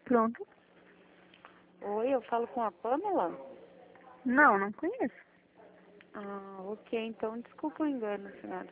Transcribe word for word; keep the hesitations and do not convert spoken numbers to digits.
Pronto. Oi, eu falo com a Pamela? Não, não conheço. Ah, ok, então desculpa o engano, senhora.